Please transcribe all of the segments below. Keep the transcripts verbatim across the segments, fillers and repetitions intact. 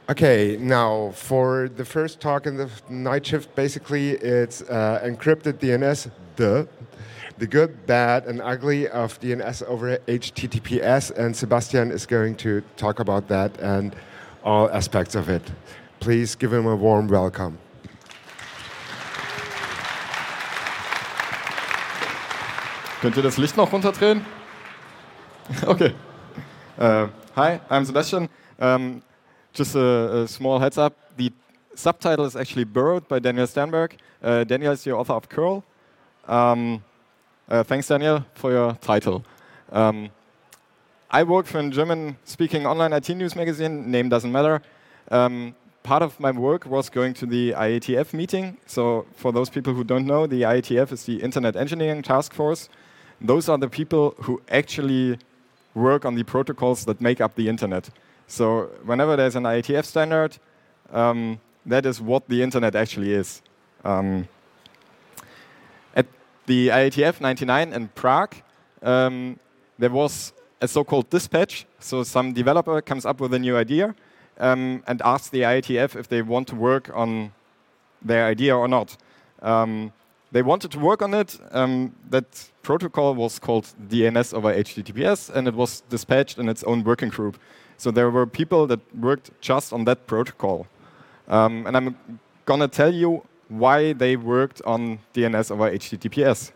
Okay, now for the first talk in the night shift, basically it's uh, encrypted D N S, the, the good, bad, and ugly of D N S over H T T P S, and Sebastian is going to talk about that and all aspects of it. Please give him a warm welcome. Könnt ihr das Licht noch runterdrehen? Okay. Uh, hi, I'm Sebastian. Um, just a, a small heads up. The subtitle is actually borrowed by Daniel Sternberg. Uh, Daniel is the author of curl. Um, uh, thanks, Daniel, for your title. Um, I work for a German-speaking online I T news magazine. Name doesn't matter. Um, part of my work was going to the I A T F meeting. So for those people who don't know, the I A T F is the Internet Engineering Task Force. Those are the people who actually work on the protocols that make up the internet. So whenever there's an I A T F standard, um, that is what the internet actually is. Um, at the I A T F ninety-nine in Prague, um, there was a so-called dispatch. So some developer comes up with a new idea um, and asks the I A T F if they want to work on their idea or not. Um, They wanted to work on it. Um, that protocol was called D N S over H T T P S, and it was dispatched in its own working group. So there were people that worked just on that protocol. Um, and I'm going to tell you why they worked on D N S over H T T P S.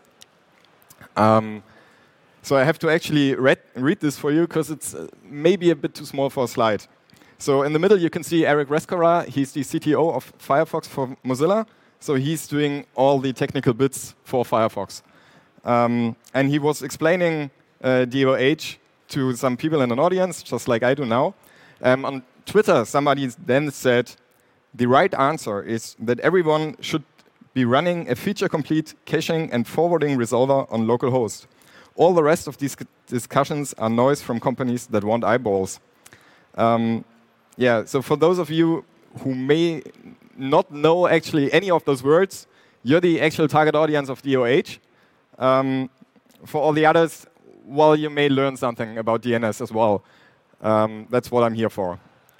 Um, so I have to actually read, read this for you, because it's uh, maybe a bit too small for a slide. So in the middle, you can see Eric Rescorla. He's the C T O of Firefox for Mozilla. So he's doing all the technical bits for Firefox. Um, and he was explaining uh, D O H to some people in an audience, just like I do now. Um, on Twitter, somebody then said, the right answer is that everyone should be running a feature-complete caching and forwarding resolver on localhost. All the rest of these discussions are noise from companies that want eyeballs. Um, yeah, so for those of you who may not know actually any of those words, you're the actual target audience of D O H. Um, for all the others, well, you may learn something about D N S as well. Um, that's what I'm here for.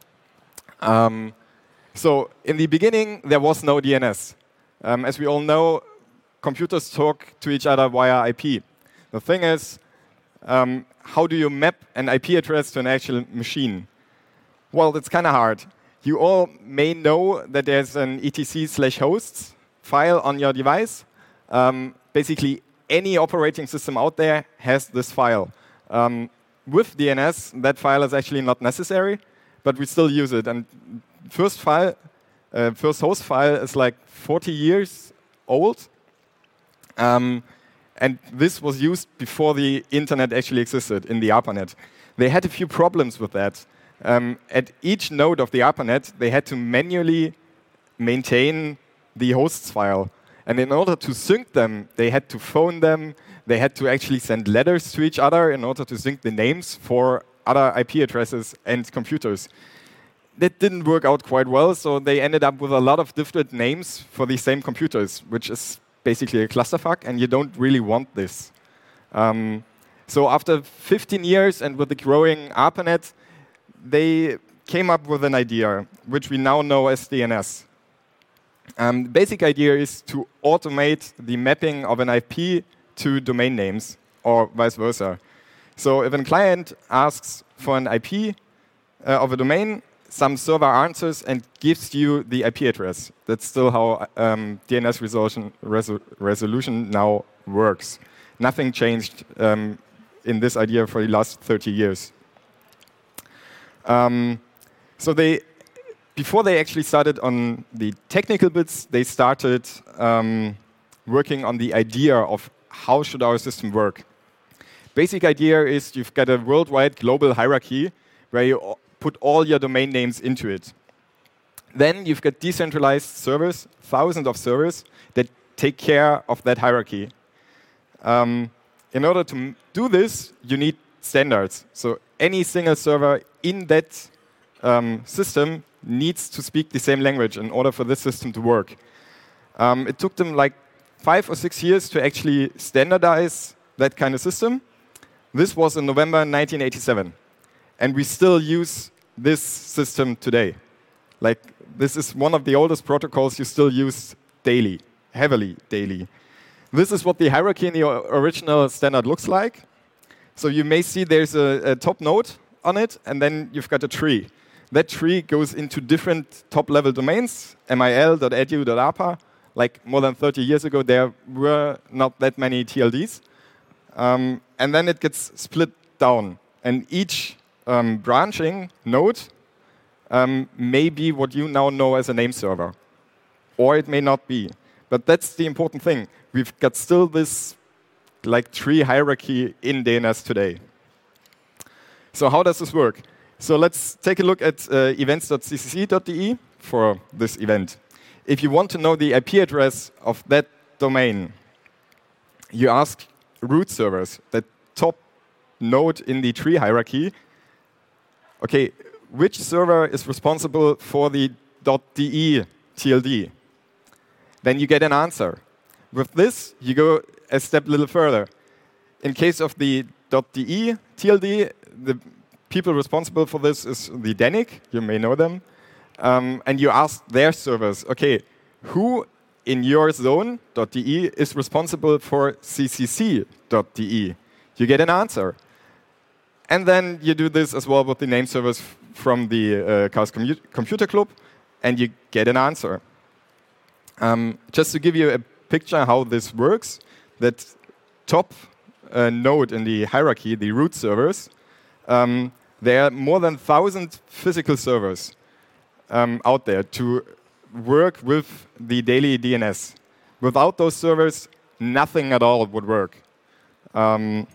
Um, so in the beginning, there was no D N S. Um, as we all know, computers talk to each other via I P. The thing is, um, how do you map an I P address to an actual machine? Well, it's kind of hard. You all may know that there's an etc slash hosts file on your device. Um, basically, any operating system out there has this file. Um, with D N S, that file is actually not necessary, but we still use it. And first file, uh, first host file is like forty years old. Um, and this was used before the internet actually existed in the ARPANET. They had a few problems with that. Um, at each node of the ARPANET, they had to manually maintain the hosts file. And in order to sync them, they had to phone them. They had to actually send letters to each other in order to sync the names for other I P addresses and computers. That didn't work out quite well, so they ended up with a lot of different names for the same computers, which is basically a clusterfuck, and you don't really want this. Um, so after fifteen years and with the growing ARPANET, they came up with an idea, which we now know as D N S. Um, the basic idea is to automate the mapping of an I P to domain names, or vice versa. So if a client asks for an I P uh, of a domain, some server answers and gives you the I P address. That's still how um, D N S resolution, resol resolution now works. Nothing changed um, in this idea for the last thirty years. Um, so they, before they actually started on the technical bits, they started um, working on the idea of how should our system work. Basic idea is you've got a worldwide global hierarchy where you put all your domain names into it. Then you've got decentralized servers, thousands of servers, that take care of that hierarchy. Um, in order to do this, you need standards. So any single server in that um, system needs to speak the same language in order for this system to work. Um, it took them like five or six years to actually standardize that kind of system. This was in November nineteen eighty-seven. And we still use this system today. Like, this is one of the oldest protocols you still use daily, heavily daily. This is what the hierarchy in the original standard looks like. So you may see there's a, a top node on it, and then you've got a tree. That tree goes into different top-level domains, mil dot edu dot a p a. Like more than thirty years ago, there were not that many T L Ds. Um, and then it gets split down. And each um, branching node um, may be what you now know as a name server. Or it may not be. But that's the important thing. We've got still this like tree hierarchy in D N S today. So how does this work? So let's take a look at uh, events dot c c c dot d e for this event. If you want to know the I P address of that domain, you ask root servers, that top node in the tree hierarchy, okay, which server is responsible for the .de T L D? Then you get an answer. With this, you go a step a little further. In case of the .de T L D, the people responsible for this is the D A N I C, you may know them, um, and you ask their servers, okay, who in your zone .de is responsible for c c c dot d e? You get an answer. And then you do this as well with the name servers from the uh, Chaos Commu Computer Club, and you get an answer. Um, just to give you a picture how this works, that top uh, node in the hierarchy, the root servers, um, there are more than one thousand physical servers um, out there to work with the daily D N S. Without those servers, nothing at all would work. Um,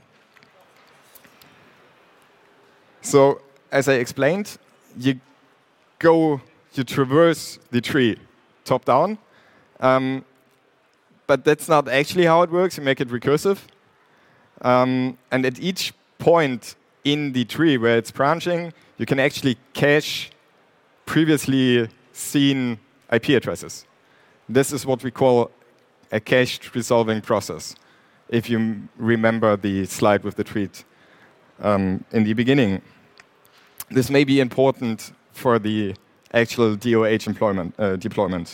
so, as I explained, you go, you traverse the tree top down, um, but that's not actually how it works. You make it recursive, um, and at each point in the tree where it's branching, you can actually cache previously seen I P addresses. This is what we call a cached resolving process, if you remember the slide with the tweet um, in the beginning. This may be important for the actual D O H employment, uh, deployment.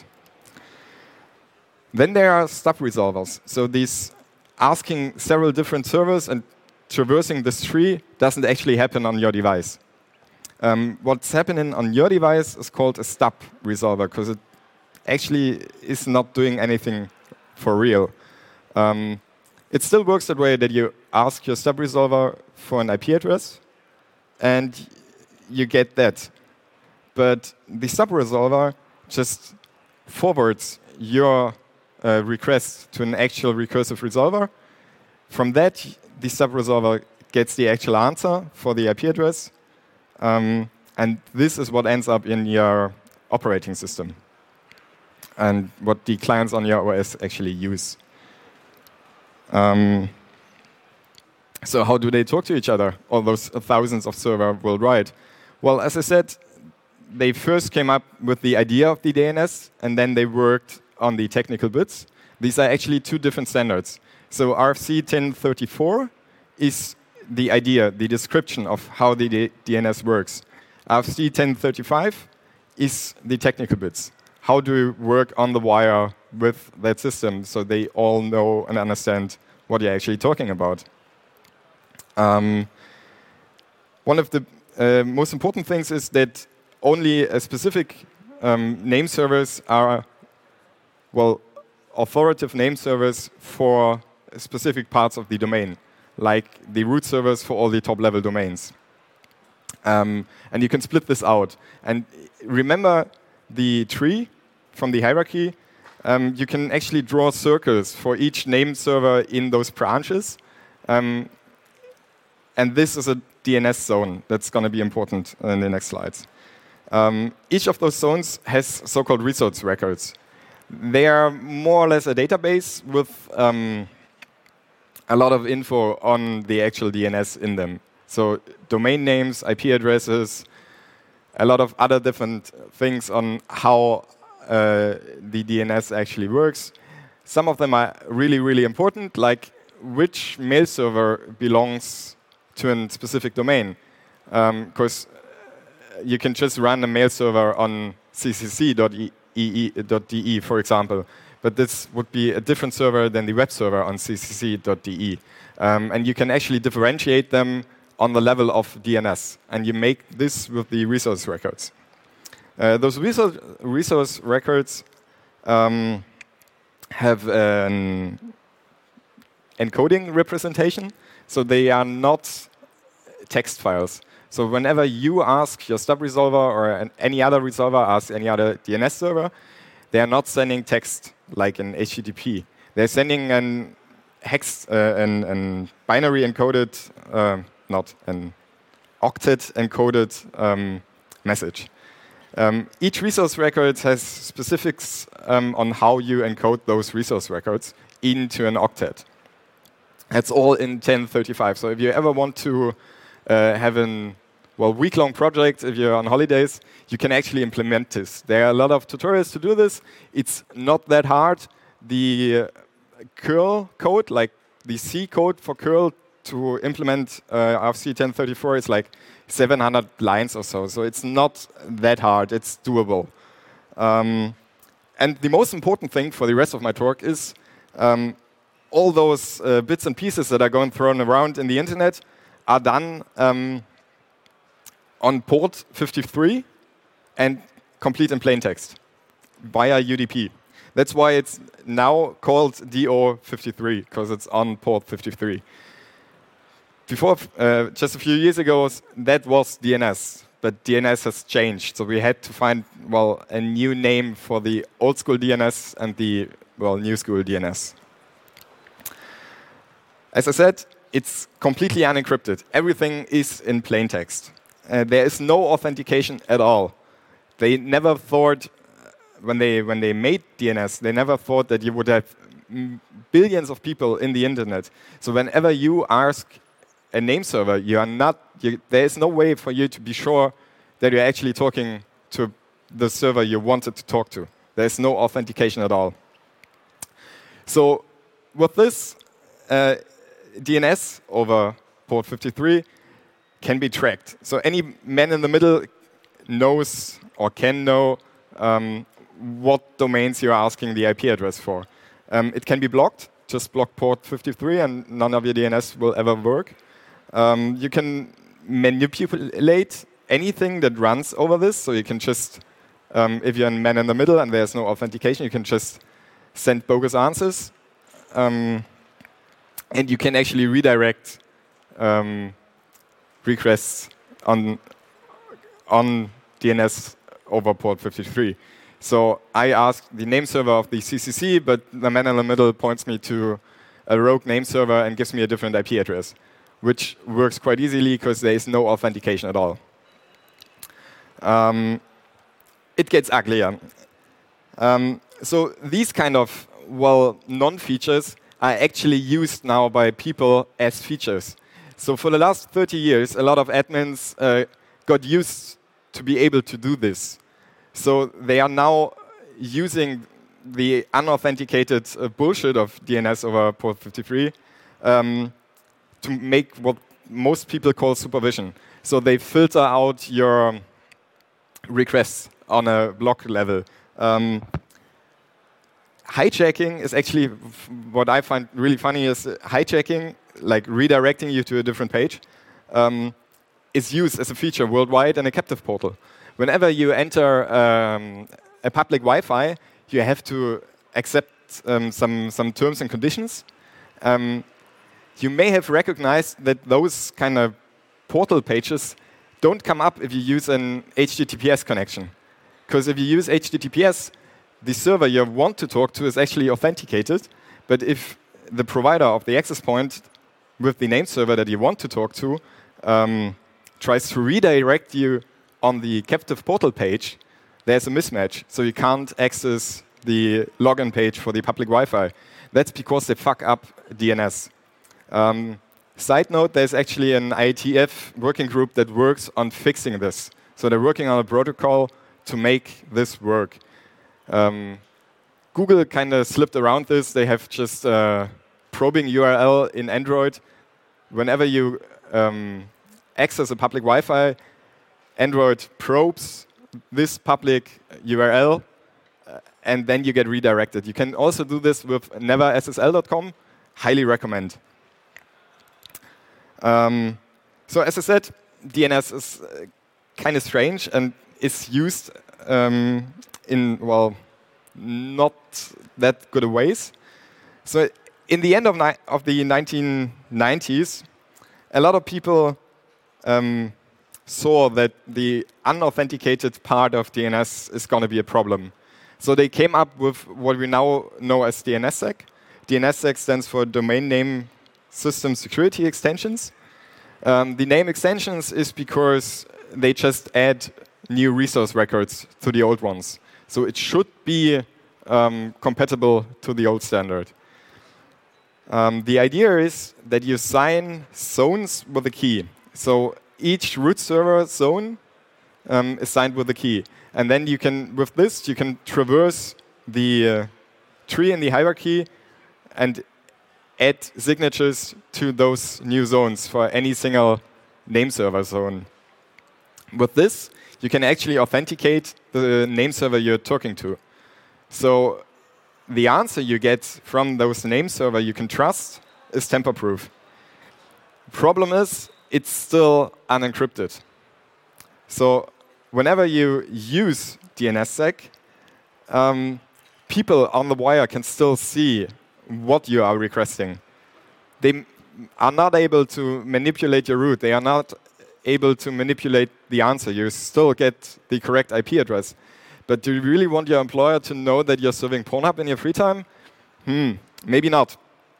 Then there are stub resolvers. So these asking several different servers and traversing this tree doesn't actually happen on your device. Um, what's happening on your device is called a stub resolver, because it actually is not doing anything for real. Um, it still works that way, that you ask your stub resolver for an I P address, and you get that. But the stub resolver just forwards your uh, request to an actual recursive resolver. From that, the stub resolver gets the actual answer for the I P address, um, and this is what ends up in your operating system and what the clients on your O S actually use. Um, so how do they talk to each other, all those thousands of servers worldwide? Well, as I said, they first came up with the idea of the D N S, and then they worked on the technical bits. These are actually two different standards. So R F C ten thirty-four is the idea, the description of how the D N S works. R F C ten thirty-five is the technical bits. How do you work on the wire with that system so they all know and understand what you're actually talking about? Um, one of the uh, most important things is that only a specific um, name servers are, well, authoritative name servers for specific parts of the domain, like the root servers for all the top-level domains. Um, and you can split this out. And remember the tree from the hierarchy? Um, you can actually draw circles for each name server in those branches. Um, and this is a D N S zone that's going to be important in the next slides. Um, each of those zones has so-called resource records. They are more or less a database with um, a lot of info on the actual D N S in them. So domain names, I P addresses, a lot of other different things on how uh, the D N S actually works. Some of them are really, really important, like which mail server belongs to a specific domain. Because um, you can just run a mail server on c c c dot d e, for example. But this would be a different server than the web server on c c c dot d e. Um, and you can actually differentiate them on the level of D N S. And you make this with the resource records. Uh, those resource, resource records um, have an encoding representation, so they are not text files. So whenever you ask your stub resolver or an, any other resolver asks any other D N S server, they are not sending text like in H T T P. They're sending an hex, uh, an, an binary encoded, uh, not an octet encoded um, message. Um, each resource record has specifics um, on how you encode those resource records into an octet. That's all in ten thirty-five. So if you ever want to uh, have an well week-long project, if you're on holidays, you can actually implement this. There are a lot of tutorials to do this. It's not that hard. The uh, curl code, like the C code for curl to implement uh, R F C ten thirty-four is like seven hundred lines or so. So it's not that hard. It's doable. Um, and the most important thing for the rest of my talk is um, all those uh, bits and pieces that are going thrown around in the internet are done um, on port fifty-three and complete in plain text via U D P. That's why it's now called D O fifty-three, because it's on port fifty-three. Before, uh, just a few years ago, that was D N S, but D N S has changed. So we had to find, well, a new name for the old school D N S and the, well, new school D N S. As I said, it's completely unencrypted. Everything is in plain text. Uh, there is no authentication at all. They never thought, when they when they made D N S, they never thought that you would have billions of people in the internet. So whenever you ask a name server, you are not. You, there is no way for you to be sure that you're actually talking to the server you wanted to talk to. There is no authentication at all. So with this, uh, D N S over port fifty-three can be tracked. So any man in the middle knows or can know um, what domains you're asking the I P address for. Um, it can be blocked. Just block port fifty-three and none of your D N S will ever work. Um, you can manipulate anything that runs over this. So you can just, um, if you're a man in the middle and there's no authentication, you can just send bogus answers. Um, and you can actually redirect um, requests on, on D N S over port fifty-three. So I ask the name server of the C C C, but the man in the middle points me to a rogue name server and gives me a different I P address, which works quite easily because there is no authentication at all. Um, it gets uglier. Um, so these kind of, well, non-features are actually used now by people as features. So for the last thirty years, a lot of admins uh, got used to be able to do this. So they are now using the unauthenticated uh, bullshit of D N S over port fifty-three um, to make what most people call supervision. So they filter out your requests on a block level. Um, hijacking is actually, what I find really funny is uh, hijacking, like redirecting you to a different page, um, is used as a feature worldwide in a captive portal. Whenever you enter um, a public Wi-Fi, you have to accept um, some, some terms and conditions. Um, you may have recognized that those kind of portal pages don't come up if you use an H T T P S connection. Because if you use H T T P S, the server you want to talk to is actually authenticated. But if the provider of the access point with the name server that you want to talk to um, tries to redirect you on the captive portal page, there's a mismatch. So you can't access the login page for the public Wi-Fi. That's because they fuck up D N S. Um, side note, there's actually an I E T F working group that works on fixing this. So they're working on a protocol to make this work. Um, Google kind of slipped around this. They have just uh, probing U R L in Android. Whenever you um, access a public Wi-Fi, Android probes this public U R L, uh, and then you get redirected. You can also do this with never S S L dot com. Highly recommend. Um, so as I said, D N S is uh, kind of strange and is used um, in, well, not that good a ways. So in the end of, ni of the nineteen nineties, a lot of people um, saw that the unauthenticated part of D N S is going to be a problem. So they came up with what we now know as DNSSEC. DNSSEC stands for Domain Name System Security Extensions. Um, the name extensions is because they just add new resource records to the old ones. So it should be um, compatible to the old standard. Um, the idea is that you sign zones with a key. So each root server zone um, is signed with a key. And then you can, with this, you can traverse the uh, tree in the hierarchy and add signatures to those new zones for any single name server zone. With this, you can actually authenticate the name server you're talking to. So the answer you get from those name server you can trust is tamper-proof. Problem is, it's still unencrypted. So whenever you use DNSSEC, um, people on the wire can still see what you are requesting. They are not able to manipulate your route. They are not able to manipulate the answer. You still get the correct I P address. But do you really want your employer to know that you're serving Pornhub in your free time? Hmm, maybe not.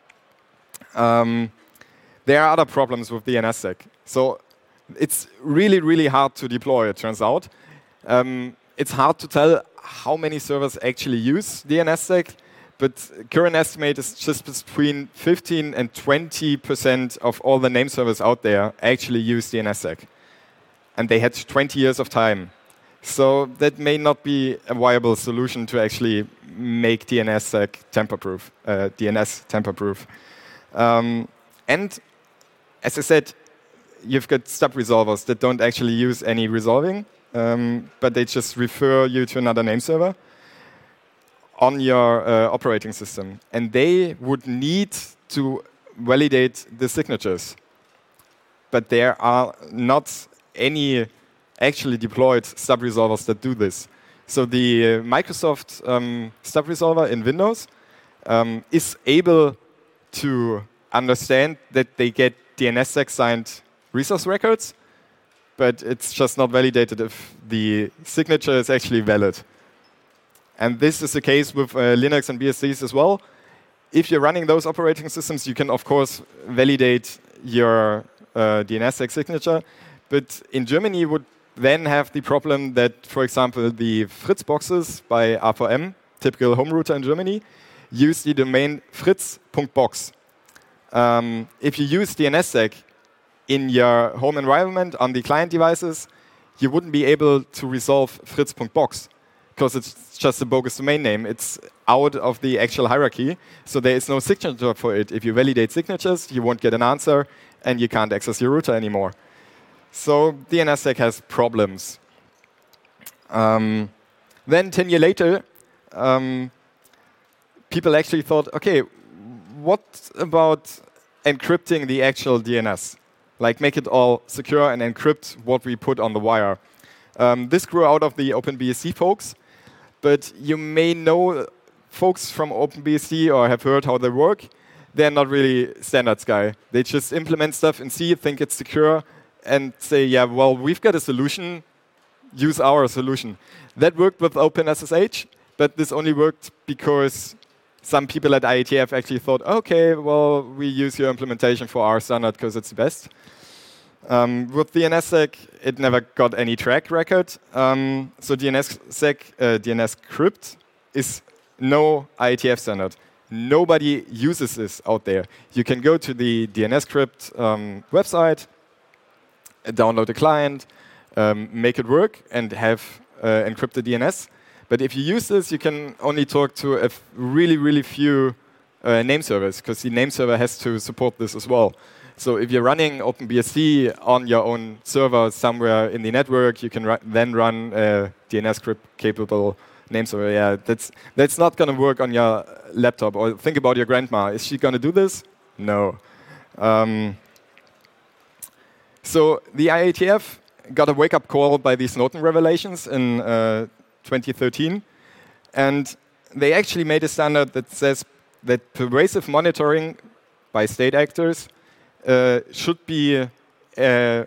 Um, there are other problems with DNSSEC. So it's really, really hard to deploy, it turns out. Um, it's hard to tell how many servers actually use DNSSEC, but current estimate is just between fifteen and twenty percent of all the name servers out there actually use DNSSEC. And they had twenty years of time. So that may not be a viable solution to actually make DNSSEC tamper-proof, uh, D N S tamper-proof. Um, and as I said, you've got stub resolvers that don't actually use any resolving, um, but they just refer you to another name server on your uh, operating system. And they would need to validate the signatures. But there are not any actually deployed stub resolvers that do this. So the uh, Microsoft um, stub resolver in Windows um, is able to understand that they get DNSSEC signed resource records, but it's just not validated if the signature is actually valid. And this is the case with uh, Linux and B S Ds as well. If you're running those operating systems, you can, of course, validate your uh, DNSSEC signature. But in Germany, you would then have the problem that, for example, the Fritz boxes by R four M, typical home router in Germany, use the domain fritz dot box. Um, if you use DNSSEC in your home environment on the client devices, you wouldn't be able to resolve fritz dot box because it's just a bogus domain name. It's out of the actual hierarchy, so there is no signature for it. If you validate signatures, you won't get an answer, and you can't access your router anymore. So DNSSEC has problems. Um, then ten years later, um, people actually thought, okay, what about encrypting the actual D N S? Like make it all secure and encrypt what we put on the wire. Um, this grew out of the OpenBSD folks, but you may know folks from OpenBSD or have heard how they work. They're not really standards guy. They just implement stuff in C, think it's secure, and say, yeah, well, we've got a solution, use our solution. That worked with OpenSSH, but this only worked because some people at I E T F actually thought, okay, well, we use your implementation for our standard because it's the best. Um, with DNSSEC, it never got any track record. Um, so DNSSEC, uh, DNSCrypt is no I E T F standard. Nobody uses this out there. You can go to the DNSCrypt um, website, download a client, um, make it work, and have uh, encrypted D N S. But if you use this, you can only talk to a f really, really few uh, name servers, because the name server has to support this as well. So if you're running OpenBSD on your own server somewhere in the network, you can ru then run a D N S capable name server. Yeah, that's that's not going to work on your laptop. Or think about your grandma. Is she going to do this? No. Um, so the I A T F got a wake-up call by the Snowden revelations in uh, twenty thirteen, and they actually made a standard that says that pervasive monitoring by state actors uh, should be uh,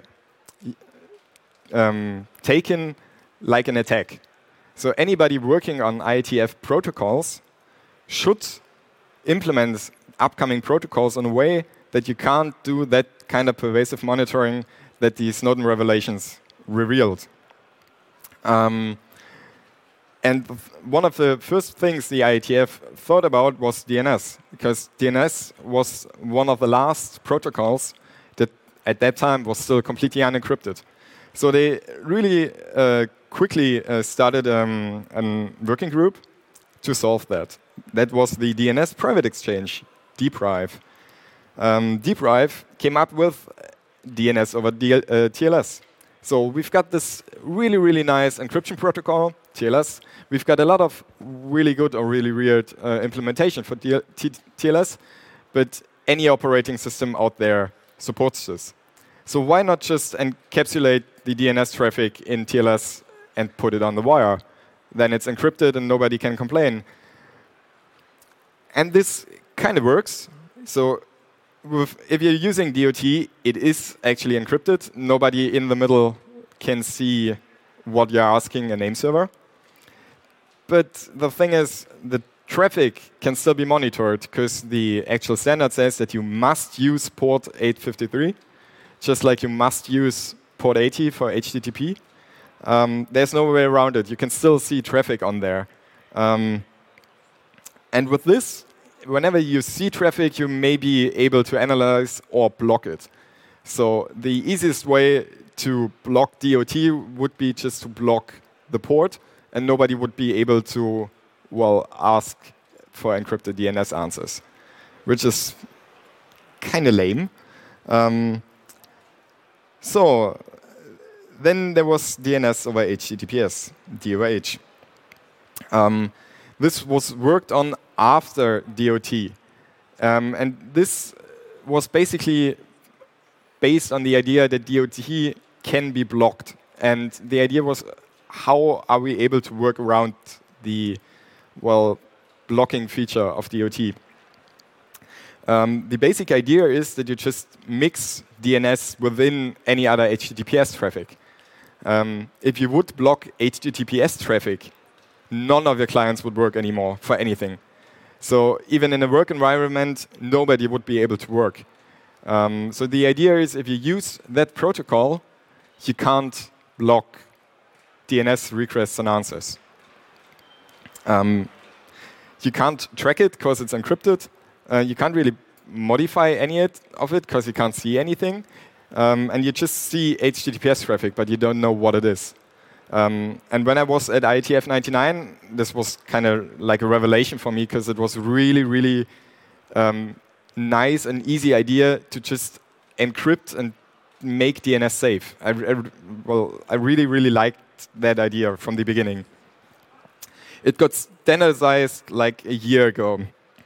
um, taken like an attack. So anybody working on I A T F protocols should implement upcoming protocols in a way that you can't do that kind of pervasive monitoring that the Snowden revelations revealed. Um, and one of the first things the I A T F thought about was D N S, because D N S was one of the last protocols that at that time was still completely unencrypted. So they really uh, quickly uh, started um, a working group to solve that. That was the D N S private exchange, dprive. Um, dprive came up with D N S over D L, uh, T L S. So we've got this really, really nice encryption protocol, T L S. We've got a lot of really good or really weird uh, implementation for T L S, but any operating system out there supports this. So why not just encapsulate the D N S traffic in T L S and put it on the wire? Then it's encrypted and nobody can complain. And this kind of works. So with, if you're using D O T, it is actually encrypted. Nobody in the middle can see what you're asking a name server. But the thing is, the traffic can still be monitored because the actual standard says that you must use port eight fifty-three, just like you must use port eighty for H T T P. Um, there's no way around it. You can still see traffic on there. Um, and with this, whenever you see traffic, you may be able to analyze or block it. So the easiest way to block D O T would be just to block the port, and nobody would be able to, well, ask for encrypted D N S answers, which is kind of lame. Um, so then there was D N S over H T T P S, D O H. Um, this was worked on after D O T. Um, and this was basically based on the idea that D O T can be blocked. And the idea was, how are we able to work around the, well, blocking feature of D O T? Um, the basic idea is that you just mix D N S within any other H T T P S traffic. Um, if you would block H T T P S traffic, none of your clients would work anymore for anything. So even in a work environment, nobody would be able to work. Um, so the idea is, if you use that protocol, you can't block D N S requests and answers. Um, you can't track it because it's encrypted. Uh, you can't really modify any of it because you can't see anything. Um, and you just see H T T P S traffic, but you don't know what it is. Um, and when I was at I A T F ninety-nine, this was kind of like a revelation for me, because it was really, really um, nice and easy idea to just encrypt and make D N S safe. I, I, well, I really, really liked that idea from the beginning. It got standardized like a year ago.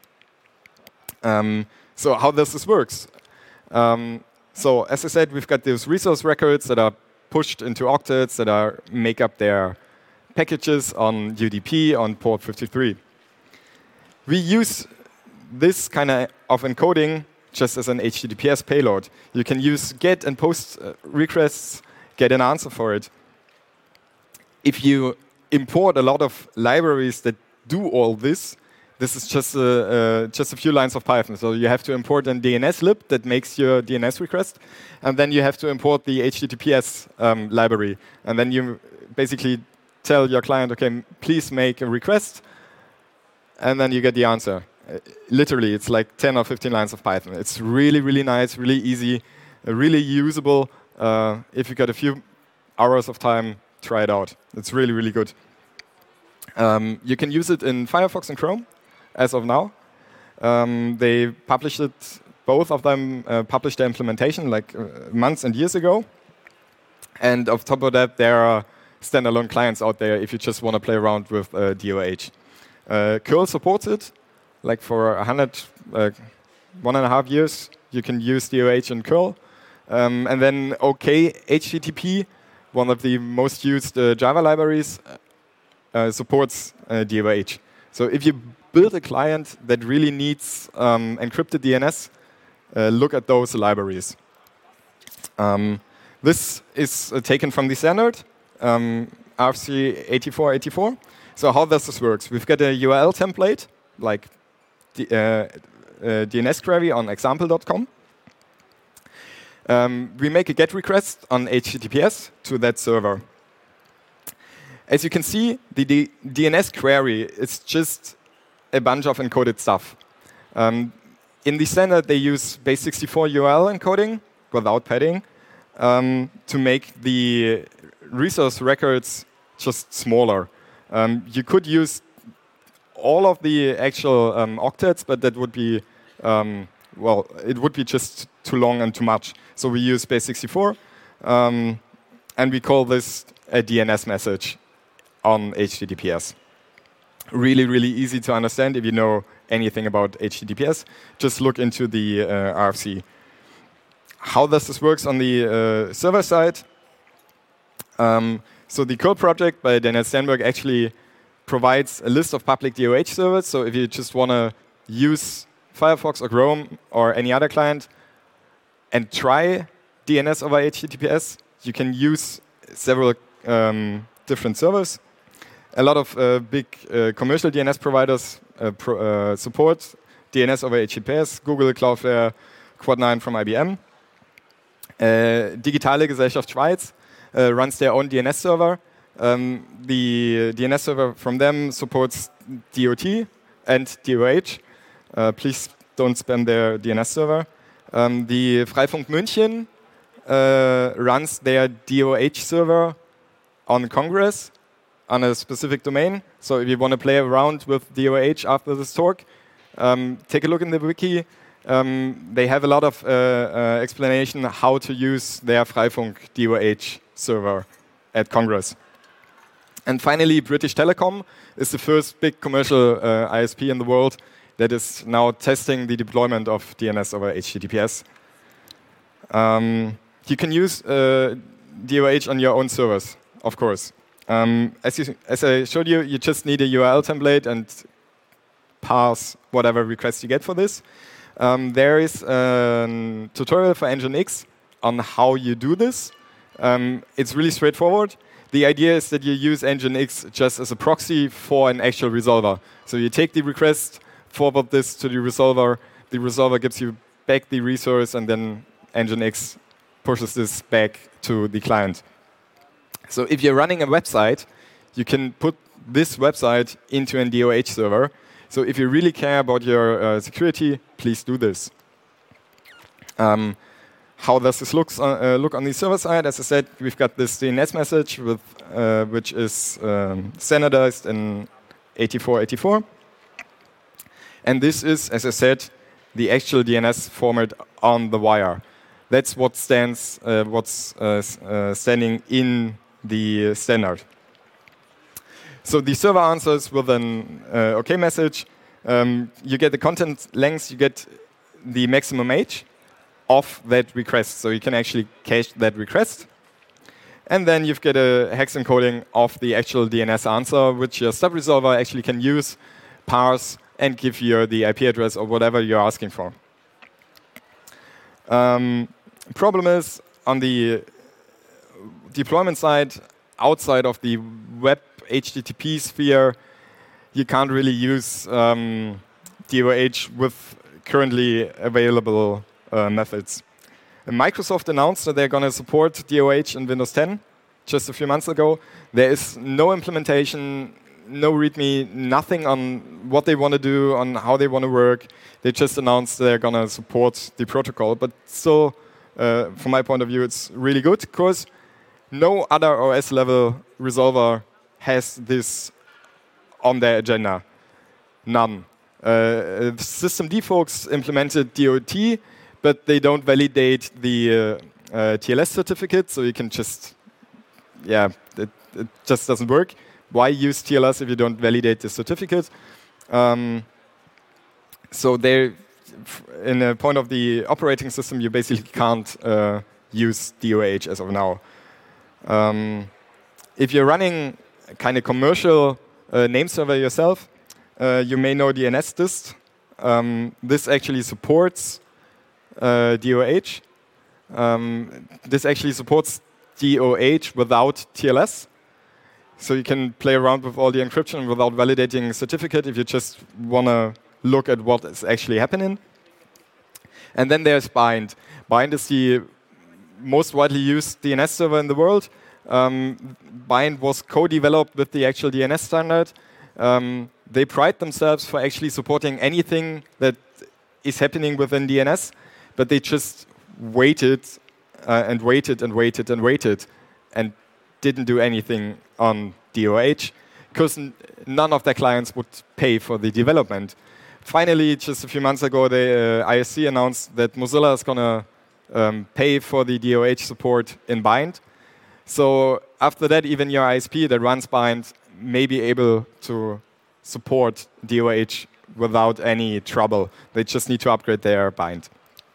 Um, so how does this work? Um, so as I said, we've got those resource records that are pushed into octets that are make up their packages on U D P on port fifty-three. We use this kind of encoding just as an H T T P S payload. You can use GET and POST uh, requests, get an answer for it. If you import a lot of libraries that do all this, this is just a, uh, just a few lines of Python. So you have to import a D N S lib that makes your D N S request, and then you have to import the H T T P S um, library. And then you basically tell your client, OK, please make a request, and then you get the answer. Uh, literally, it's like ten or fifteen lines of Python. It's really, really nice, really easy, uh, really usable. Uh, if you got a few hours of time, try it out. It's really, really good. Um, you can use it in Firefox and Chrome. As of now, um, they published it both of them uh, published their implementation like uh, months and years ago. And on top of that, there are standalone clients out there if you just want to play around with uh, D O H. Uh, curl supports it. Like for a hundred, uh, one and a half years, you can use D O H in curl. Um, and then OK H T T P, one of the most used uh, Java libraries, uh, supports uh, D O H. So if you build a client that really needs um, encrypted D N S, uh, look at those libraries. Um, this is uh, taken from the standard, um, R F C eighty-four eighty-four. So how does this work? We've got a U R L template, like the, uh, uh, D N S query on example dot com. Um, we make a GET request on H T T P S to that server. As you can see, the D D N S query is just a bunch of encoded stuff. Um, in the standard, they use base sixty-four U R L encoding without padding um, to make the resource records just smaller. Um, you could use all of the actual um, octets, but that would be, um, well, it would be just too long and too much. So we use base sixty-four, um, and we call this a D N S message on H T T P S. Really, really easy to understand if you know anything about H T T P S. Just look into the uh, R F C. How does this work on the uh, server side? Um, so the curl project by Daniel Stenberg actually provides a list of public D O H servers. So if you just want to use Firefox or Chrome or any other client and try D N S over H T T P S, you can use several um, different servers. A lot of uh, big uh, commercial D N S providers uh, pro uh, support D N S over H T T P S, Google, Cloudflare, Quad nine from I B M. Uh, Digitale Gesellschaft Schweiz uh, runs their own D N S server. Um, the D N S server from them supports D O T and D O H. Uh, please don't spam their D N S server. Um, the Freifunk München uh, runs their D O H server on Congress on a specific domain. So if you want to play around with D O H after this talk, um, take a look in the wiki. Um, they have a lot of uh, uh, explanation how to use their Freifunk D O H server at Congress. And finally, British Telecom is the first big commercial uh, I S P in the world that is now testing the deployment of D N S over H T T P S. Um, you can use uh, D O H on your own servers, of course. Um, as, you, as I showed you, you just need a U R L template and parse whatever requests you get for this. Um, there is a tutorial for Nginx on how you do this. Um, it's really straightforward. The idea is that you use Nginx just as a proxy for an actual resolver. So you take the request, forward this to the resolver, the resolver gives you back the resource, and then Nginx pushes this back to the client. So if you're running a website, you can put this website into a D O H server. So if you really care about your uh, security, please do this. Um, how does this looks on, uh, look on the server side? As I said, we've got this D N S message, with, uh, which is um, standardized in eighty-four eighty-four. And this is, as I said, the actual D N S format on the wire. That's what stands, uh, what's uh, uh, standing in the standard. So the server answers with an uh, OK message. Um, you get the content length, you get the maximum age of that request. So you can actually cache that request. And then you've got a hex encoding of the actual D N S answer, which your stub resolver actually can use, parse, and give you the I P address or whatever you're asking for. Um, problem is, on the deployment side, outside of the web H T T P sphere, you can't really use um, D O H with currently available uh, methods. And Microsoft announced that they're going to support D O H in Windows ten just a few months ago. There is no implementation, no README, nothing on what they want to do, on how they want to work. They just announced they're going to support the protocol. But still, uh, from my point of view, it's really good because no other O S level resolver has this on their agenda. None. Uh, Systemd folks implemented D O T, but they don't validate the uh, uh, T L S certificate, so you can just, yeah, it, it just doesn't work. Why use T L S if you don't validate the certificate? Um, so they, in a point of the operating system, you basically can't uh, use D O H as of now. Um, if you're running a kind of commercial uh, name server yourself, uh, you may know D N S dist. Um, this actually supports uh, D O H. Um, this actually supports D O H without T L S. So you can play around with all the encryption without validating a certificate if you just want to look at what is actually happening. And then there's Bind. Bind is the most widely used D N S server in the world. Um, Bind was co-developed with the actual D N S standard. Um, they pride themselves for actually supporting anything that is happening within D N S, but they just waited uh, and waited and waited and waited and didn't do anything on D O H because none of their clients would pay for the development. Finally, just a few months ago, the uh, I S C announced that Mozilla is going to um, pay for the D O H support in Bind. So after that, even your I S P that runs Bind may be able to support D O H without any trouble. They just need to upgrade their Bind.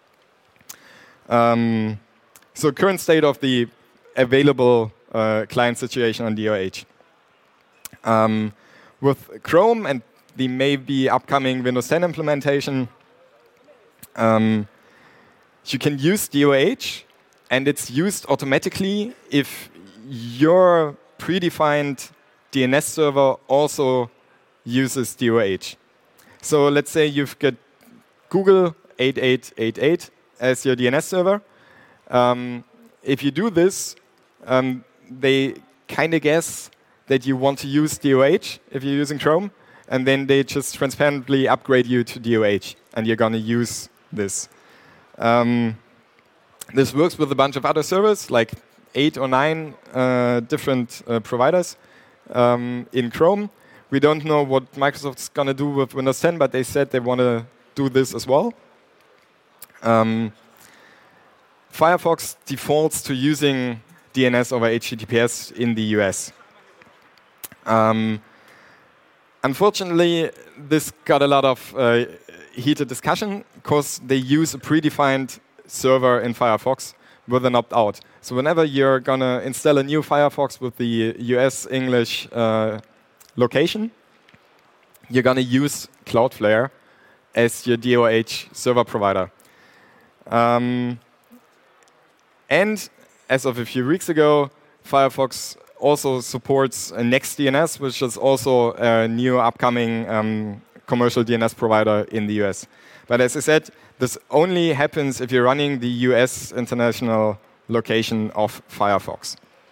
Um, so current state of the available uh, client situation on D O H. Um, with Chrome and the maybe upcoming Windows ten implementation, um, you can use D O H, and it's used automatically if your predefined D N S server also uses D O H. So let's say you've got Google eighty-eight eighty-eight as your D N S server. Um, if you do this, um, they kind of guess that you want to use D O H if you're using Chrome, and then they just transparently upgrade you to D O H, and you're going to use this. Um, this works with a bunch of other servers, like eight or nine uh, different uh, providers um, in Chrome. We don't know what Microsoft's going to do with Windows ten, but they said they want to do this as well. Um, Firefox defaults to using D N S over H T T P S in the U S. Um, unfortunately, this got a lot of uh, heated discussion because they use a predefined server in Firefox with an opt-out. So whenever you're going to install a new Firefox with the U S English uh, location, you're going to use Cloudflare as your D O H server provider. Um, and as of a few weeks ago, Firefox also supports a NextDNS, which is also a new upcoming um, commercial D N S provider in the U S. But as I said, this only happens if you're running the U S international location of Firefox.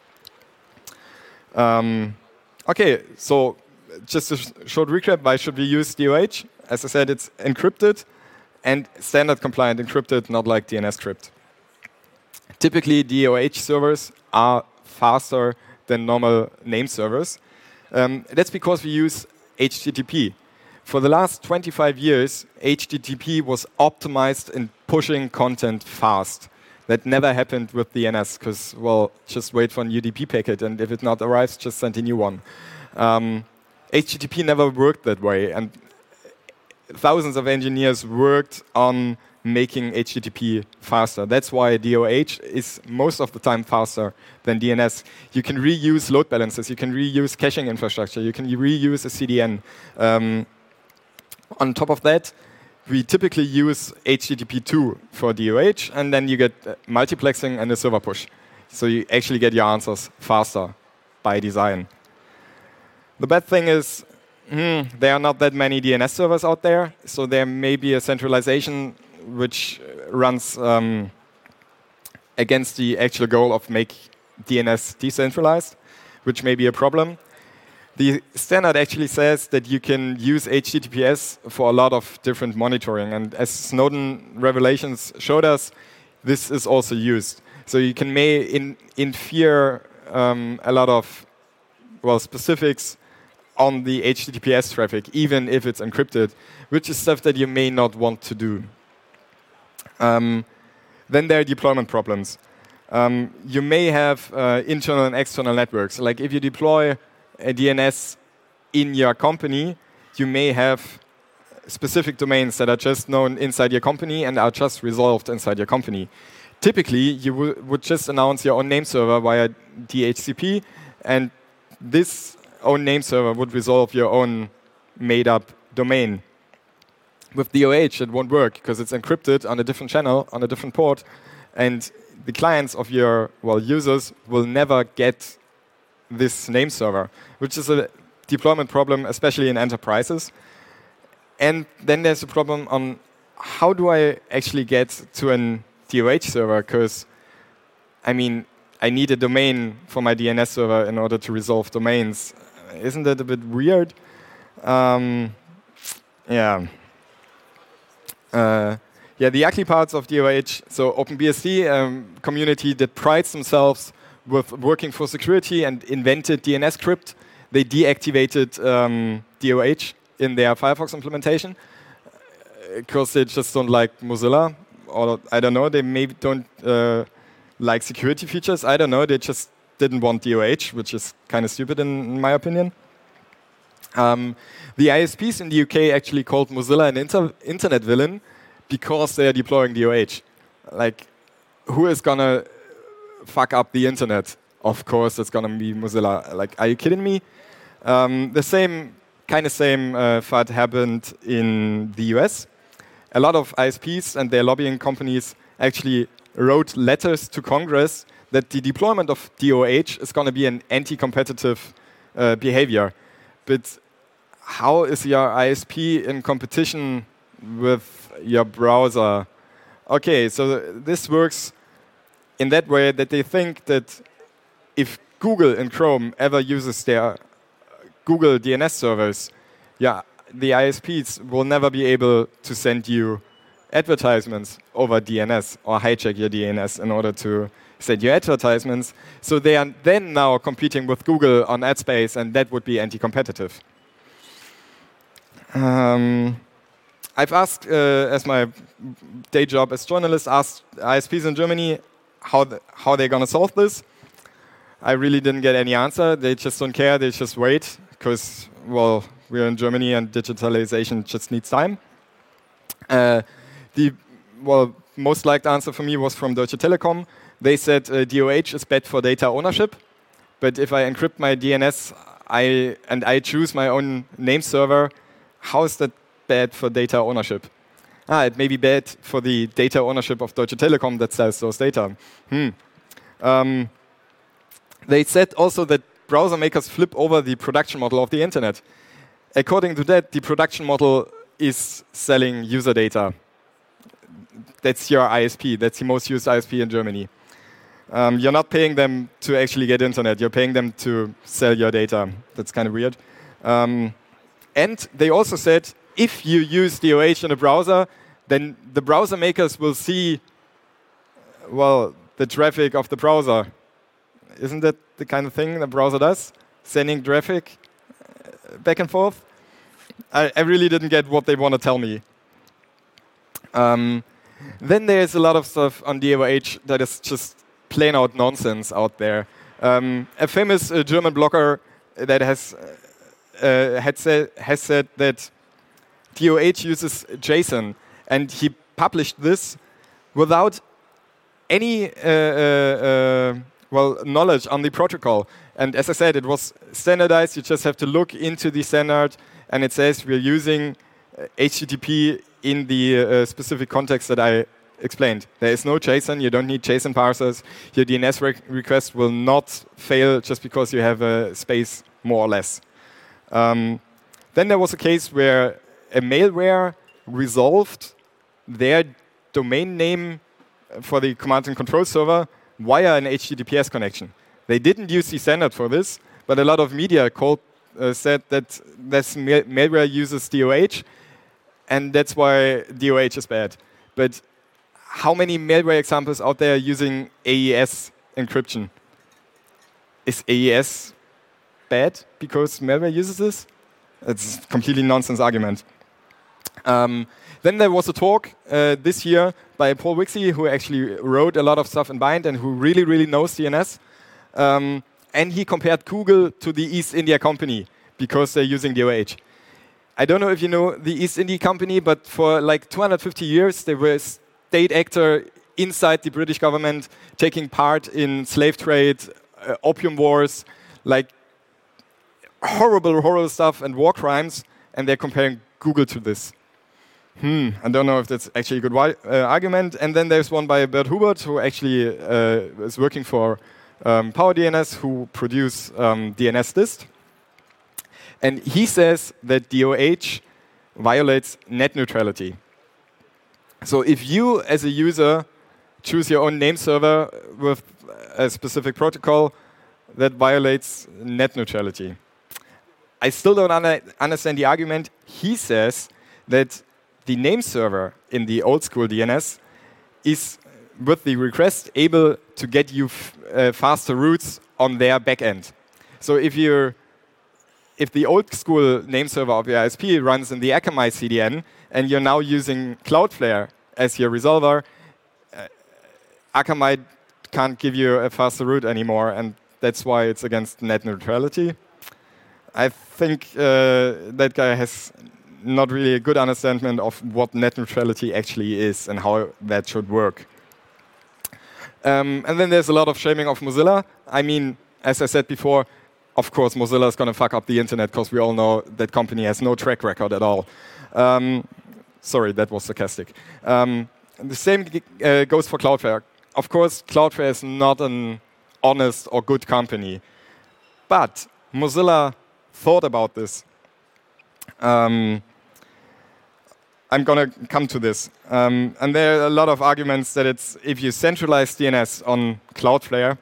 Um, okay, so just a sh short recap, why should we use D O H? As I said, it's encrypted and standard compliant encrypted, not like D N S crypt. Typically, D O H servers are faster than normal name servers. Um, that's because we use H T T P. For the last twenty-five years, H T T P was optimized in pushing content fast. That never happened with D N S because, well, just wait for an U D P packet, and if it not arrives, just send a new one. Um, H T T P never worked that way, and thousands of engineers worked on making H T T P faster. That's why D O H is most of the time faster than D N S. You can reuse load balancers, you can reuse caching infrastructure, you can reuse a C D N. Um, on top of that, we typically use H T T P two for D O H, and then you get multiplexing and a server push. So you actually get your answers faster by design. The bad thing is, hmm, there are not that many D N S servers out there, so there may be a centralization which runs um, against the actual goal of make D N S decentralized, which may be a problem. The standard actually says that you can use H T T P S for a lot of different monitoring, and as Snowden revelations showed us, this is also used. So you can may in, infer um, a lot of well specifics on the H T T P S traffic, even if it's encrypted, which is stuff that you may not want to do. Um, then there are deployment problems. Um, you may have uh, internal and external networks. Like if you deploy a D N S in your company, you may have specific domains that are just known inside your company and are just resolved inside your company. Typically, you would just announce your own name server via D H C P, and this own name server would resolve your own made-up domain. With D O H, it won't work because it's encrypted on a different channel, on a different port, and the clients of your well users will never get this name server, which is a deployment problem, especially in enterprises. And then there's a problem on how do I actually get to an D O H server, because I mean, I need a domain for my D N S server in order to resolve domains. Isn't that a bit weird? Um, yeah. Uh, yeah, the ugly parts of D O H, so OpenBSD um, community that prides themselves with working for security and invented D N S crypt. They deactivated um, D O H in their Firefox implementation because they just don't like Mozilla, or I don't know, they maybe don't uh, like security features. I don't know, they just didn't want D O H, which is kind of stupid in, in my opinion. Um, the I S Ps in the U K actually called Mozilla an inter internet villain because they are deploying D O H. Like, who is gonna fuck up the internet? Of course, it's gonna be Mozilla. Like, are you kidding me? Um, the same kind of same uh, F U D happened in the U S. A lot of I S Ps and their lobbying companies actually wrote letters to Congress that the deployment of D O H is going to be an anti-competitive uh, behavior. But how is your I S P in competition with your browser? Okay, so this works in that way that they think that if Google in Chrome ever uses their Google D N S servers, yeah, the I S Ps will never be able to send you advertisements over D N S or hijack your D N S in order to send you advertisements. So they are then now competing with Google on ad space, and that would be anti-competitive. Um, I've asked, uh, as my day job as journalist, asked I S Ps in Germany how the, how they're going to solve this. I really didn't get any answer. They just don't care. They just wait because, well, we're in Germany and digitalization just needs time. Uh, the well, most liked answer for me was from Deutsche Telekom. They said uh, D O H is bad for data ownership, but if I encrypt my D N S I, and I choose my own name server, how is that bad for data ownership? Ah, it may be bad for the data ownership of Deutsche Telekom that sells those data. Hmm. Um, they said also that browser makers flip over the production model of the internet. According to that, the production model is selling user data. That's your I S P. That's the most used I S P in Germany. Um, you're not paying them to actually get internet. You're paying them to sell your data. That's kind of weird. Um, and they also said, if you use D O H in a browser, then the browser makers will see, well, the traffic of the browser. Isn't that the kind of thing the browser does? Sending traffic back and forth? I, I really didn't get what they want to tell me. Um, then there's a lot of stuff on D O H that is just plain out nonsense out there. Um, a famous uh, German blogger that has uh, had said, has said that D O H uses JSON, and he published this without any uh, uh, uh, well knowledge on the protocol. And as I said, it was standardized. You just have to look into the standard, and it says we're using uh, H T T P in the uh, specific context that I explained. There is no JSON. You don't need JSON parsers. Your D N S re request will not fail just because you have a space, more or less. Um, then there was a case where a malware resolved their domain name for the command and control server via an H T T P S connection. They didn't use the standard for this, but a lot of media called, uh, said that this ma malware uses D O H, and that's why D O H is bad. But how many malware examples out there using A E S encryption? Is A E S bad because malware uses this? It's a completely nonsense argument. Um, Then there was a talk uh, this year by Paul Wixie, who actually wrote a lot of stuff in Bind and who really, really knows D N S. Um, and he compared Google to the East India Company because they're using D O H. I don't know if you know the East India Company, but for like two hundred fifty years, they were a state actor inside the British government, taking part in slave trade, uh, opium wars, like horrible, horrible stuff and war crimes, and they're comparing Google to this. Hmm, I don't know if that's actually a good uh, argument. And then there's one by Bert Hubert, who actually uh, is working for um, PowerDNS, who produce um, D N S dist. And he says that D O H violates net neutrality. So if you, as a user, choose your own name server with a specific protocol, that violates net neutrality. I still don't un understand the argument. He says that the name server in the old school D N S is, with the request, able to get you f uh, faster routes on their backend. So if you're if the old school name server of your I S P runs in the Akamai C D N and you're now using Cloudflare as your resolver, uh, Akamai can't give you a faster route anymore, and that's why it's against net neutrality. I think uh, that guy has not really a good understanding of what net neutrality actually is and how that should work. Um, and then there's a lot of shaming of Mozilla. I mean, as I said before, of course, Mozilla is going to fuck up the internet because we all know that company has no track record at all. Um, sorry, that was sarcastic. Um, the same uh, goes for Cloudflare. Of course, Cloudflare is not an honest or good company. But Mozilla thought about this. Um, I'm going to come to this. Um, and there are a lot of arguments that it's if you centralize D N S on Cloudflare,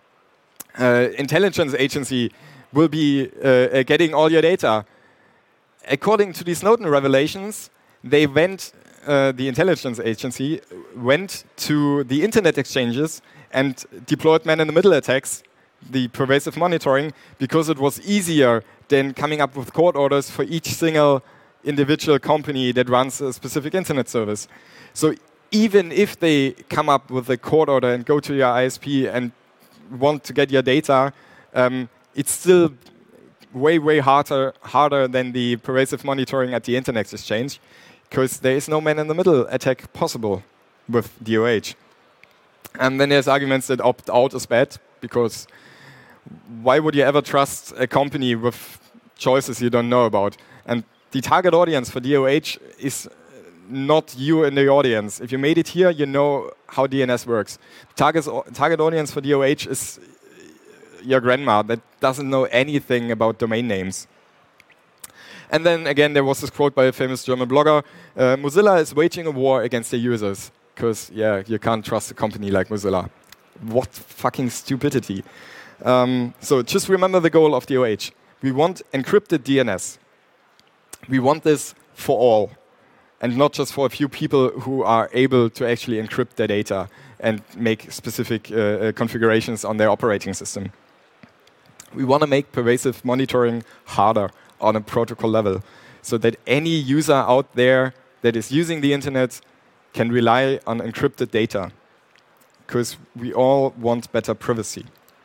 Uh, intelligence agency will be uh, getting all your data. According to the Snowden revelations, they went, uh, the intelligence agency went to the internet exchanges and deployed man-in-the-middle attacks, the pervasive monitoring, because it was easier than coming up with court orders for each single individual company that runs a specific internet service. So even if they come up with a court order and go to your I S P and want to get your data, um, it's still way, way harder, harder than the pervasive monitoring at the internet exchange, because there is no man-in-the-middle attack possible with D O H. And then there's arguments that opt-out is bad, because why would you ever trust a company with choices you don't know about? And the target audience for D O H is not you in the audience. If you made it here, you know how D N S works. Target, target audience for D O H is your grandma that doesn't know anything about domain names. And then again, there was this quote by a famous German blogger, uh, Mozilla is waging a war against their users. Because, yeah, you can't trust a company like Mozilla. What fucking stupidity. Um, so just remember the goal of D O H. We want encrypted D N S. We want this for all, and not just for a few people who are able to actually encrypt their data and make specific uh, uh, configurations on their operating system. We want to make pervasive monitoring harder on a protocol level, so that any user out there that is using the internet can rely on encrypted data, because we all want better privacy.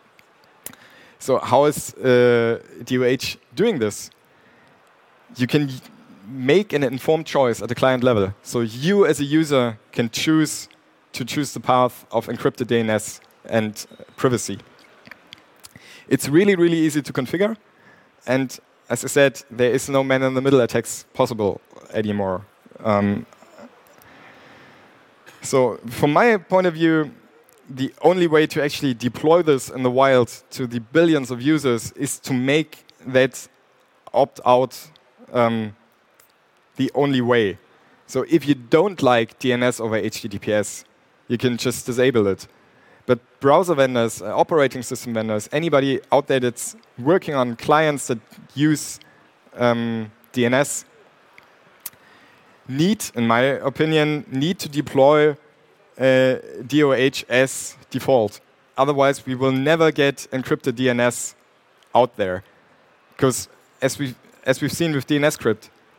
So how is uh, D O H doing this? You can make an informed choice at the client level. So you as a user can choose to choose the path of encrypted D N S and privacy. It's really, really easy to configure. And as I said, there is no man-in-the-middle attacks possible anymore. Um, so from my point of view, the only way to actually deploy this in the wild to the billions of users is to make that opt-out um, the only way. So if you don't like D N S over H T T P S, you can just disable it. But browser vendors, uh, operating system vendors, anybody out there that's working on clients that use um, D N S need, in my opinion, need to deploy uh, D O H as default. Otherwise, we will never get encrypted D N S out there. Because as we've, as we've seen with DNSCrypt,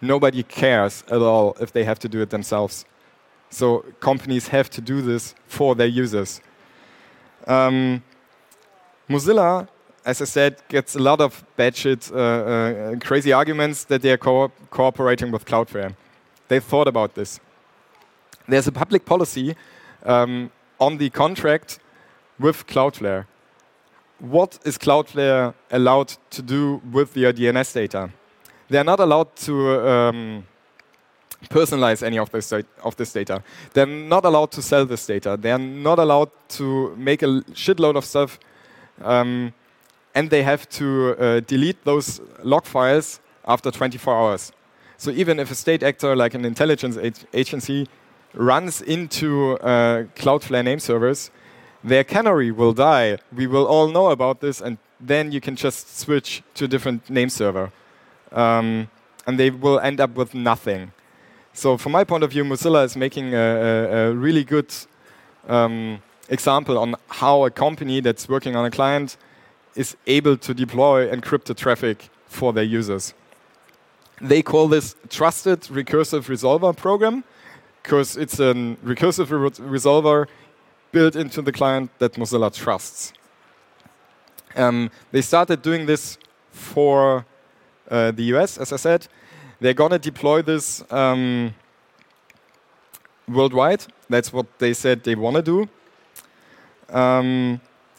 nobody cares at all if they have to do it themselves. So companies have to do this for their users. Um, Mozilla, as I said, gets a lot of bad shit, uh, uh, crazy arguments that they are co cooperating with Cloudflare. They thought about this. There's a public policy um, on the contract with Cloudflare. What is Cloudflare allowed to do with your D N S data? They're not allowed to um, personalize any of this, of this data. They're not allowed to sell this data. They're not allowed to make a shitload of stuff. Um, and they have to uh, delete those log files after twenty-four hours. So even if a state actor like an intelligence ag agency runs into uh, Cloudflare name servers, their canary will die. We will all know about this, and then you can just switch to a different name server. Um, and they will end up with nothing. So from my point of view, Mozilla is making a, a, a really good um, example on how a company that's working on a client is able to deploy encrypted traffic for their users. They call this Trusted Recursive Resolver Program, because it's a recursive re resolver built into the client that Mozilla trusts. Um, they started doing this for uh, the U S, as I said. They're going to deploy this um, worldwide. That's what they said they want to do. Um,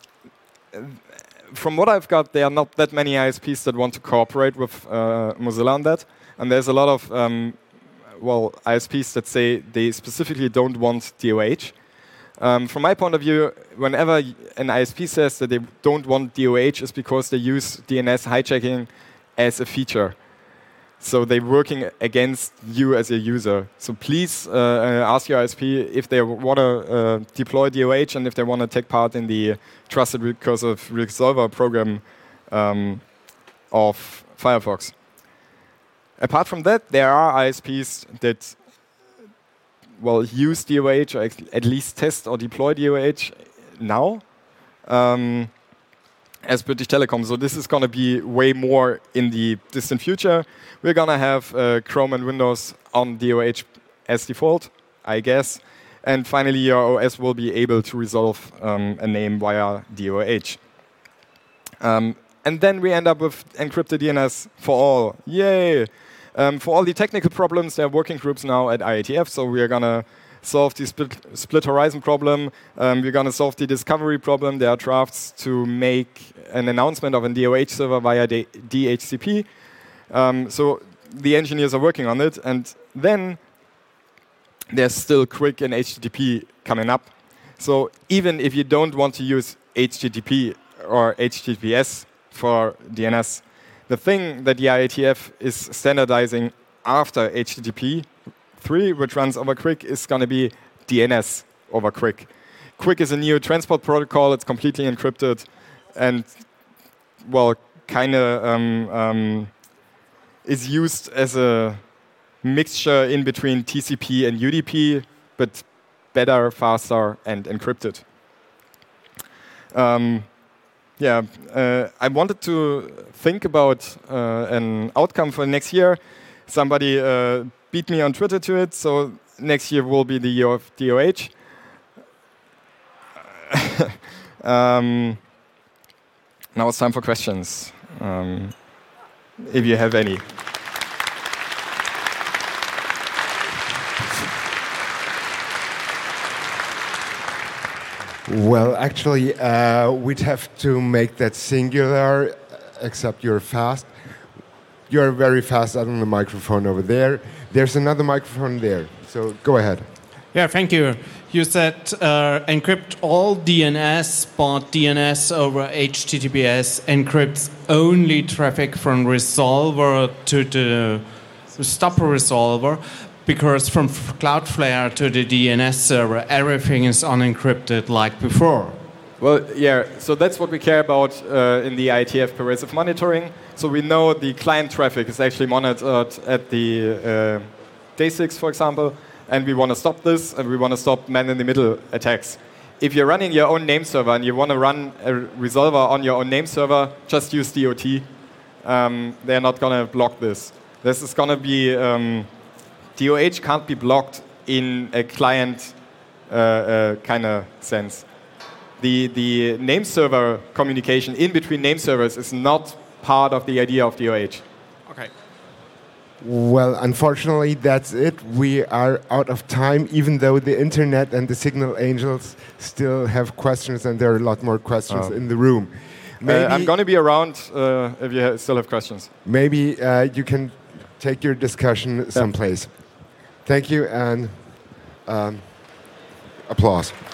from what I've got, there are not that many I S Ps that want to cooperate with uh, Mozilla on that. And there's a lot of um, well, I S Ps that say they specifically don't want D O H. Um, from my point of view, whenever an I S P says that they don't want D O H, it's because they use D N S hijacking as a feature. So they're working against you as a user. So please uh, ask your I S P if they want to uh, deploy D O H and if they want to take part in the Trusted Recursive Resolver program um, of Firefox. Apart from that, there are I S Ps that well use D O H or at least test or deploy D O H now um, as British Telecom. So this is going to be way more in the distant future. We're going to have uh, Chrome and Windows on D O H as default, I guess. And finally, your O S will be able to resolve um, a name via D O H. Um, and then we end up with encrypted D N S for all. Yay! Um, for all the technical problems, there are working groups now at I A T F, so we are going to solve the split, split horizon problem. Um, we're going to solve the discovery problem. There are drafts to make an announcement of a D O H server via D H C P. Um, so the engineers are working on it. And then there's still QUIC and H T T P coming up. So even if you don't want to use H T T P or H T T P S for D N S, the thing that the I A T F is standardizing after H T T P three, which runs over QUIC, is going to be D N S over QUIC. QUIC is a new transport protocol. It's completely encrypted and, well, kind of um, um, is used as a mixture in between T C P and U D P, but better, faster, and encrypted. Um, Yeah, uh, I wanted to think about uh, an outcome for next year. Somebody uh, beat me on Twitter to it, so next year will be the year of D O H. um, now it's time for questions, um, if you have any. Well, actually, uh, we'd have to make that singular, except you're fast. You're very fast on the microphone over there. There's another microphone there, so go ahead. Yeah, thank you. You said uh, encrypt all D N S, but D N S over H T T P S encrypts only traffic from resolver to the stopper resolver. Because from Cloudflare to the D N S server, everything is unencrypted like before. Well, yeah, so that's what we care about uh, in the I A T F pervasive monitoring. So we know the client traffic is actually monitored at the uh, day six, for example, and we want to stop this, and we want to stop man-in-the-middle attacks. If you're running your own name server and you want to run a resolver on your own name server, just use D O T. Um, they're not going to block this. this is going to be, um, D O H can't be blocked in a client uh, uh, kind of sense. The, the name server communication in between name servers is not part of the idea of D O H. Okay. Well, unfortunately, that's it. We are out of time, even though the internet and the Signal Angels still have questions, and there are a lot more questions Oh. in the room. Maybe, Uh, I'm going to be around uh, if you ha still have questions. maybe uh, you can take your discussion someplace. Thank you, and um, applause.